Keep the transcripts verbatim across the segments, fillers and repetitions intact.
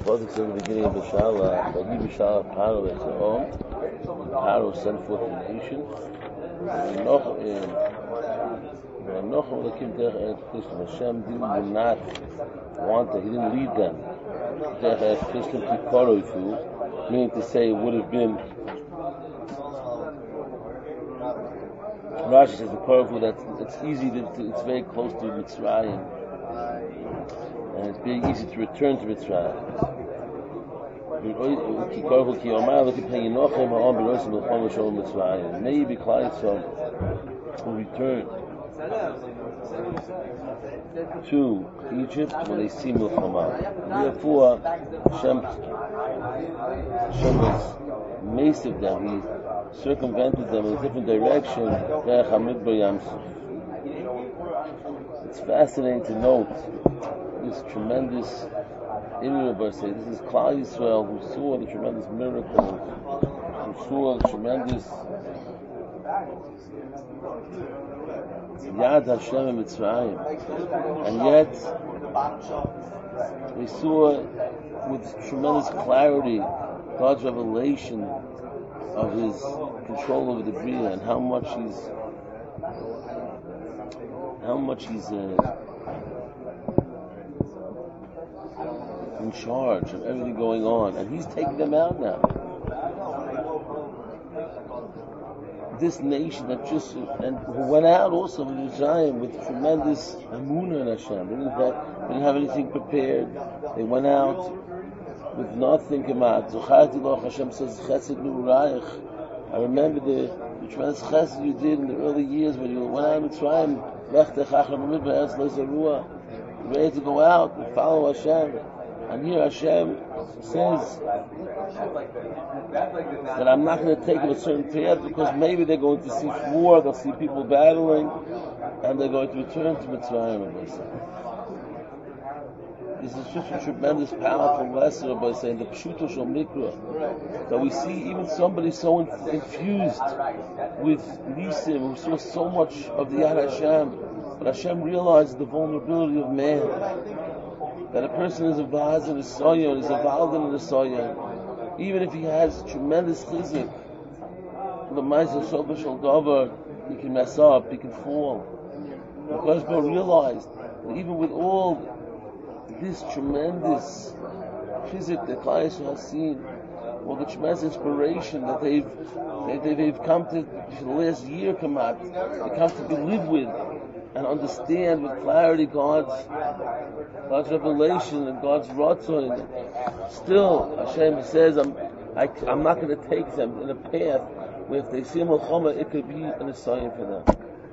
Pasuk says in the beginning of the Shala, Vayhi b'Shala Paro Etzerom, Paro sent forth the nation, and Nochum Lakim Derech Eretz Kishlem. Hashem did not want that, He didn't lead them Derech Eretz Kishlem Kiparo through, meaning to say it would have been. Rashi says the Kiparo that it's easy to, it's very close to Mitzrayim, and it's very easy to return to Mitzrayim. Maybe Klal Yisrael will return to Egypt when they see Milchama. Therefore, Hashem, Hashem was maced them. He circumvented them in a different direction. It's fascinating to note this tremendous Imir say this is Klal Yisrael who saw the tremendous miracles, who saw the tremendous Yad Hashem in Mitzrayim, and yet they saw with tremendous clarity God's revelation of His control over the Bria and how much He's how much He's uh, in charge of everything going on, and He's taking them out now. This nation that just and who went out also with Mitzrayim with tremendous amunah in Hashem. They didn't have, they didn't have anything prepared. They went out with nothing. Hashem says, Chesed L'Urayich. I remember the, the tremendous chesed you did in the early years when you went out of Mitzrayim, ready to go out and follow Hashem. And here Hashem says that I'm not going to take them a certain path because maybe they're going to see war, they'll see people battling, and they're going to return to Mitzrayim. This is such a tremendous, powerful lesson by saying the Pshuto Shel Mikra, that we see even somebody so infused with Nisim, who saw so much of the Yad Hashem, but Hashem realized the vulnerability of man. That a person is a vaz and a soyan, is a valdan and a soyan, even if he has tremendous chizik, the ma'aser sofa shel davar, he can mess up, he can fall. Because Baruch realized that even with all this tremendous chizik that Klal Yisrael has seen, all the tremendous inspiration that they've they, they've come to for the last year come out, they come to be lived with and understand with clarity God's God's revelation and God's ratzon. Still, Hashem says, I'm I, I'm not going to take them in a path where if they see Milchama, it could be an assignment for them.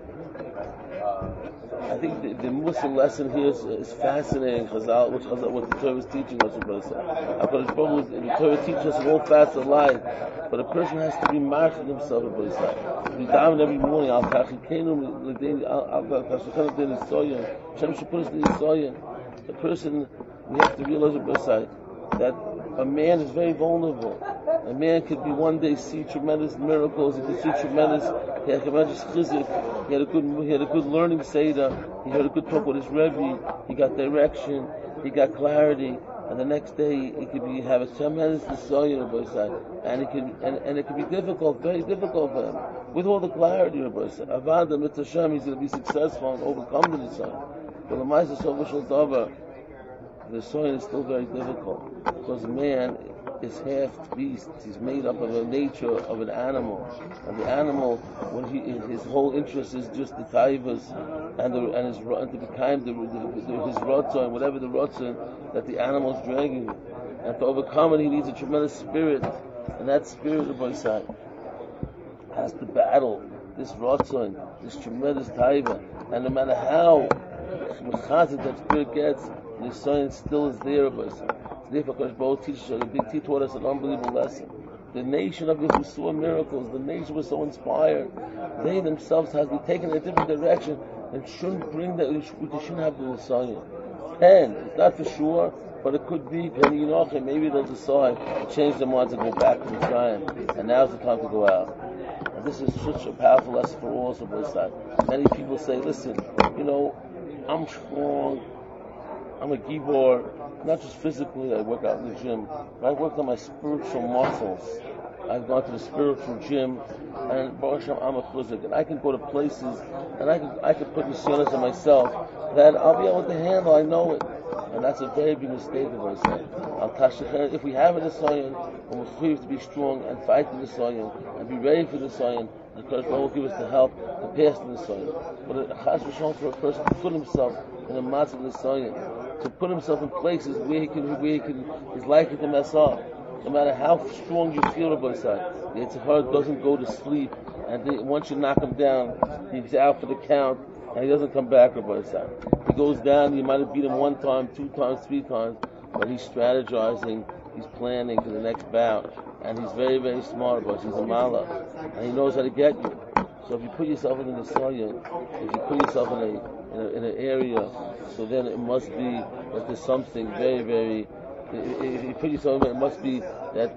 I think the, the Muslim lesson here is, is fascinating, Chazal, which Chazal, what the Torah is teaching us. The Torah teaches us in all facets of life, but a person has to be marshal himself. We daven every morning. Al Kachikenu, Al Kachikenu, Hashem should put us in the Yisoyin. A person, we have to realize that a man is very vulnerable. A man could be one day see tremendous miracles. He could see tremendous. He had tremendous chizik. He had a good. He had a good learning seder. He had a good talk with his rebbe. He got direction. He got clarity. And the next day he could be have a tremendous desire on both sides. And it could and, and it could be difficult, very difficult for him. With all the clarity on both sides. Avada mit Hashem, he's going to be successful and overcome the desire. But the ma'aser sofa shel davar, the soil is still very difficult because man is half beast. He's made up of a nature of an animal, and the animal, when he his whole interest is just the taivas and the and his and to become the, the, the his rotzon, whatever the rotzon that the animal is dragging, and to overcome it, he needs a tremendous spirit, and that spirit of Boisai has to battle this rotzon, this tremendous taiva, and no matter how mechazit that spirit gets, the science still is there of us. Therefore, Kodesh Baruch teaches us, the T taught us an unbelievable lesson. The nation of Israel saw miracles. The nation was so inspired. They themselves have to be taken in a different direction and shouldn't bring that. They shouldn't have the Messiah. And it's not for sure, but it could be. Maybe they'll decide to change their minds and go back to Mitzrayim. And now's the time to go out. And this is such a powerful lesson for all of us. Many people say, "Listen, you know, I'm strong. I'm a gibor. not just physically, I work out in the gym, but I work on my spiritual muscles. I've gone to the spiritual gym, and Baruch Hashem, I'm a chuzik, and I can go to places, and I can I can put nisyonos on myself that I'll be able to handle. I know it, and that's a very big mistake of us. Al tashachar, if we have a nisayon, and we're free to be strong and fight the nisayon and be ready for the nisayon, the Kodesh Baruch Hu will give us the help to pass the nisayon. But a chas v'shalom for a person to put himself in a matzah nisayon, to put himself in places where he can, where he can, is likely to mess up. No matter how strong you feel about side, the Yetzer Hara doesn't go to sleep, and they, once you knock him down, he's out for the count, and he doesn't come back about side. He goes down, you might have beat him one time, two times, three times, but he's strategizing, he's planning for the next bout, and he's very, very smart about it. He's a mala, and he knows how to get you. So if you put yourself in the nisayon, if you put yourself in a, in a in an area, so then it must be that there's something very, very. If you put yourself in, it must be that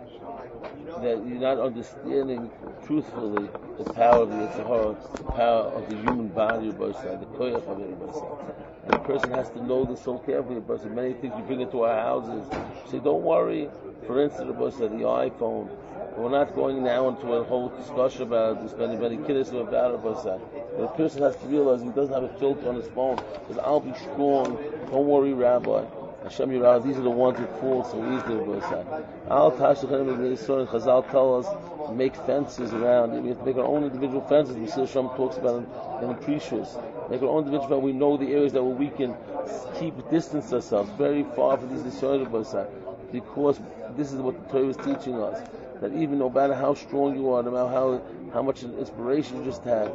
that you're not understanding truthfully the power of the Yetzer Hara, the power of the human body of both sides, the koyach of everybody side. And a person has to know this so carefully. A person, many things we bring into our houses. Say, don't worry. For instance, about the iPhone. We're not going now into a whole discussion about this, many, many kiddos about it, but a person has to realize he doesn't have a filter on his phone. He says, I'll be strong. Don't worry, Rabbi. Hashem Yirah, these are the ones who fall so easily with us. Al Tashachem and Chazal tell us make fences around it. We have to make our own individual fences. We see Hashem talks about it in the pre-shus. Make our own individual fences. We know the areas that we can keep distance ourselves very far from these Nisyonim, because this is what the Torah is teaching us. That even no matter how strong you are, no matter how how much inspiration you just had,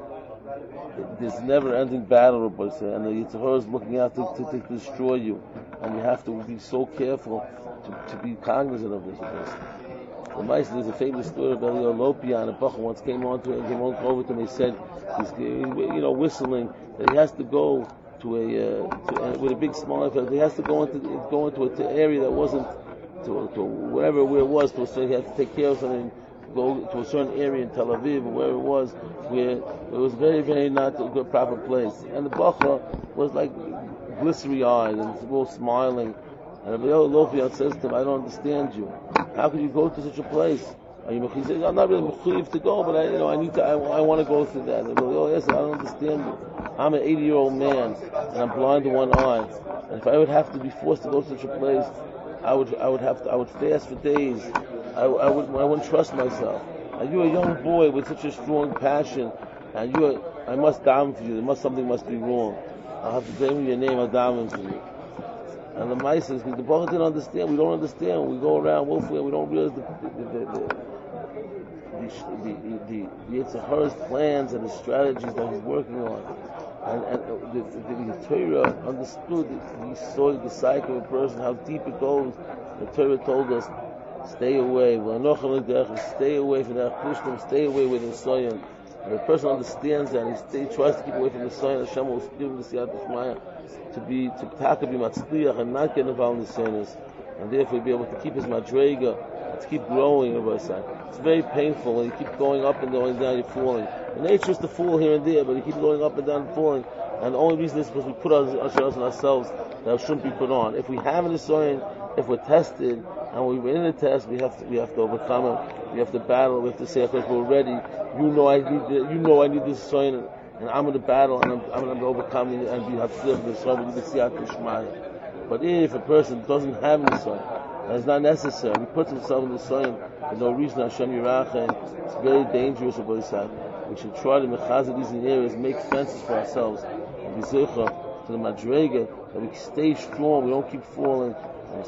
there's never-ending battle, and the Yetzer Hara is looking out to, to, to destroy you, and you have to be so careful to, to be cognizant of this. The Meister, there's a famous story of Elio Lopian. A Bachar once came on to him, came on over to him. He said, he's you know whistling that he has to go to a, uh, to, uh, with a big smile. He has to go into go into an area that wasn't to, to wherever where it was. To so he had to take care of something. Go to a certain area in Tel Aviv, or where it was, where it was very, very not a good, proper place. And the Bachar was like glistery eyed and all smiling. And Rabbi Lopian says to him, I don't understand you. How could you go to such a place? Are you, he says, I'm not really mechuyev to go, but I, you know, I need to, I, I want to go through that. And Rabbi Lopian says, I don't understand you. I'm an eighty-year-old man, and I'm blind to one eye. And if I would have to be forced to go to such a place, I would, I would have to, I would fast for days. I, I wouldn't, I wouldn't trust myself. And you're a young boy with such a strong passion, and you're, I must daven for you. There must, something must be wrong. I'll have to blame your name, I'll daven for you. And the Meister says, the Baruch didn't understand. We don't understand. We go around willfully, we don't realize the, the, the, the, the, the, the Yetzer Hara's plans and the strategies that he's working on. And, and the, the, the Torah understood it. He saw the cycle of a person, how deep it goes. The Torah told us, stay away. Stay away from that Krishna. Stay away with the Soyan. And the person understands that, and he, stay, he tries to keep away from the Soyan. Hashem will give him the Siyat Shmaya to be to taka be matzliach and not get involved in the sinners, and therefore be able to keep his madrega, to keep growing. It's very painful when you keep going up and going down. You're falling. The nature is to fall here and there, but you keep going up and down and falling. And the only reason is because we put ourselves on ourselves that shouldn't be put on. If we have an Soyan, if we're tested and we're in a test, we have to we have to overcome it. We have to battle. We have to say, "Because we're ready." You know, I need. The, you know, I need this Soyan, and I'm in the battle, and I'm, I'm going to overcome it, and we have to live this. So we need to see out Shmaya. But if a person doesn't have any Soyan, and it's not necessary, he puts himself in the Soyan for no reason. Hashem Yirachem. It's very dangerous about this side. We should try to mechazah these areas, make fences for ourselves, and be zeicha to the madrega, that we stay strong, we don't keep falling. And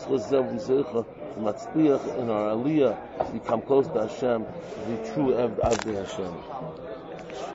in our aliyah, become close to Hashem, be true Avdei Hashem.